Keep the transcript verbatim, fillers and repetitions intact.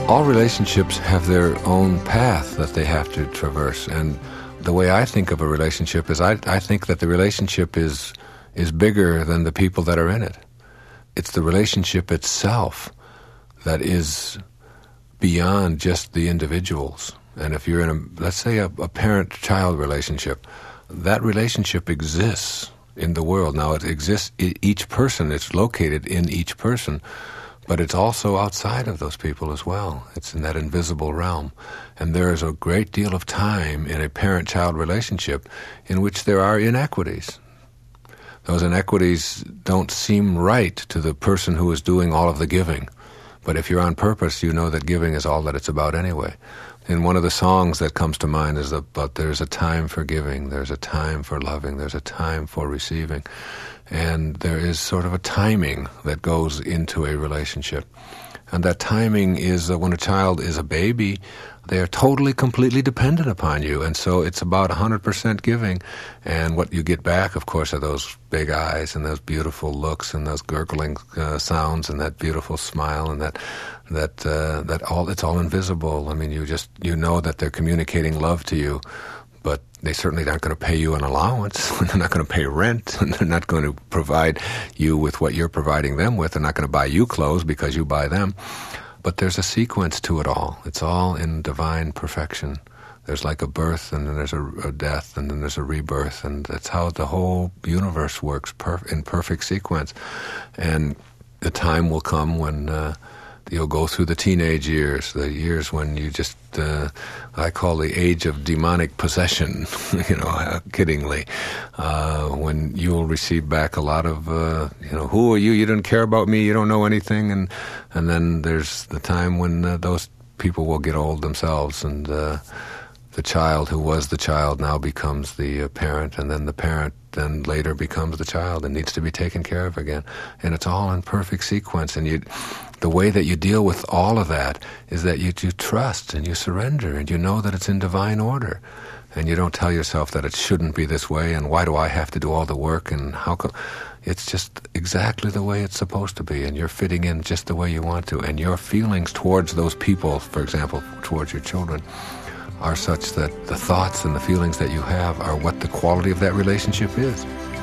All relationships have their own path that they have to traverse, and the way I think of a relationship is I, I think that the relationship is is bigger than the people that are in it. It's the relationship itself that is beyond just the individuals. And if you're in a, let's say, a, a parent-child relationship, that relationship exists in the world. Now, it exists, each person, it's located in each person, but it's also outside of those people as well. It's in that invisible realm. And there is a great deal of time in a parent-child relationship in which there are inequities. Those inequities don't seem right to the person who is doing all of the giving. But if you're on purpose, you know that giving is all that it's about anyway. And one of the songs that comes to mind is about there's a time for giving, there's a time for loving, there's a time for receiving. And there is sort of a timing that goes into a relationship. And that timing is that when a child is a baby, they are totally, completely dependent upon you. And so it's about one hundred percent giving. And what you get back, of course, are those big eyes and those beautiful looks and those gurgling uh, sounds and that beautiful smile and that that uh, that all it's all invisible. I mean, you just you know that they're communicating love to you, but they certainly aren't going to pay you an allowance. They're not going to pay rent. And they're not going to provide you with what you're providing them with. They're not going to buy you clothes because you buy them. But there's a sequence to it all. It's all in divine perfection. There's like a birth, and then there's a, a death, and then there's a rebirth. And that's how the whole universe works perf- in perfect sequence. And the time will come when uh, you'll go through the teenage years, the years when you just, uh, I call the age of demonic possession, you know, uh, kiddingly, uh, when you'll receive back a lot of, uh, you know, who are you? You didn't care about me. You don't know anything. And, and then there's the time when uh, those people will get old themselves, and uh, the child who was the child now becomes the uh, parent, and then the parent then later becomes the child and needs to be taken care of again. And it's all in perfect sequence. And you, the way that you deal with all of that is that you, you trust and you surrender and you know that it's in divine order. And you don't tell yourself that it shouldn't be this way and why do I have to do all the work and how come. It's just exactly the way it's supposed to be, and you're fitting in just the way you want to. And your feelings towards those people, for example, towards your children, are such that the thoughts and the feelings that you have are what the quality of that relationship is.